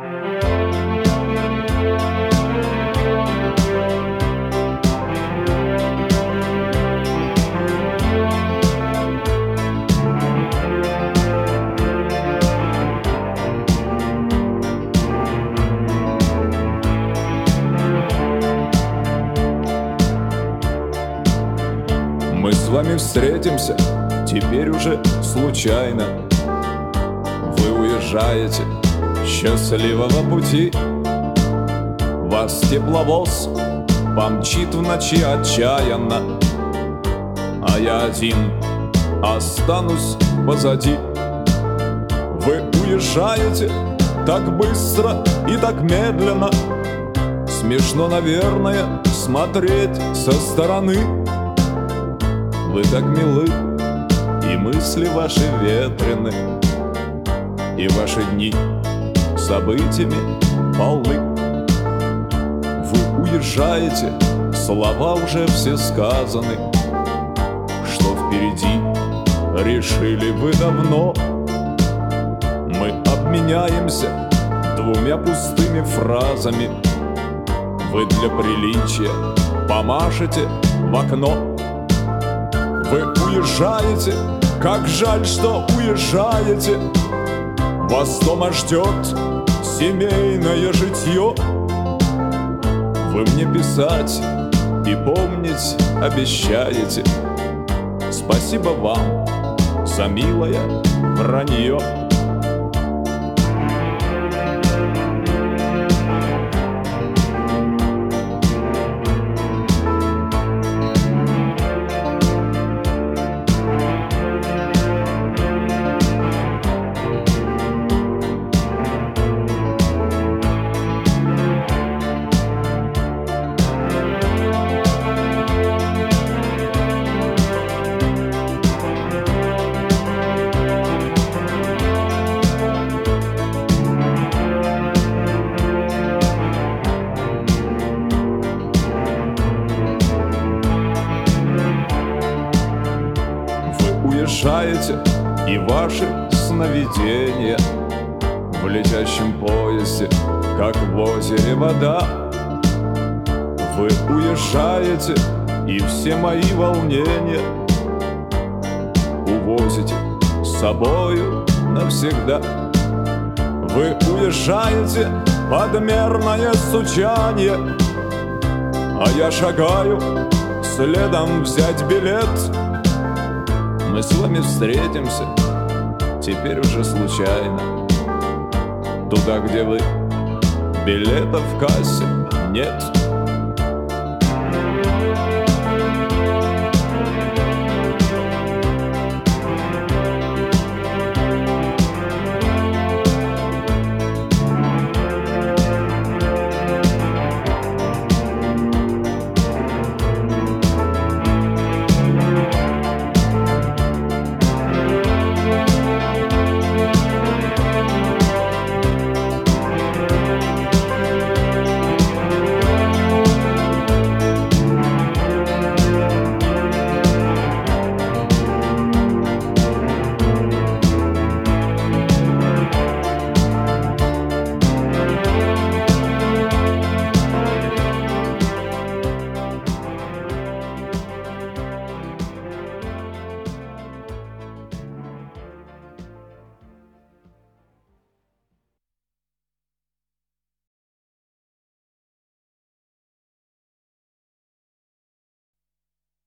Мы с вами встретимся, теперь уже случайно. Вы уезжаете, счастливого пути. Вас тепловоз помчит в ночи отчаянно, а я один останусь позади. Вы уезжаете так быстро и так медленно. Смешно, наверное, смотреть со стороны. Вы так милы, и мысли ваши ветрены, и ваши дни событиями полны. Вы уезжаете, слова уже все сказаны. Что впереди, решили вы давно. Мы обменяемся двумя пустыми фразами. Вы для приличия помашете в окно. Вы уезжаете, как жаль, что уезжаете. Вас дома ждет семейное житье. Вы мне писать и помнить обещаете. Спасибо вам за милое вранье. Уезжаете, и ваши сновидения в летящем поезде, как в озере вода. Вы уезжаете, и все мои волнения увозите с собою навсегда. Вы уезжаете под мерное стучание, а я шагаю следом взять билет. Мы с вами встретимся, теперь уже случайно, туда, где вы, билетов в кассе нет.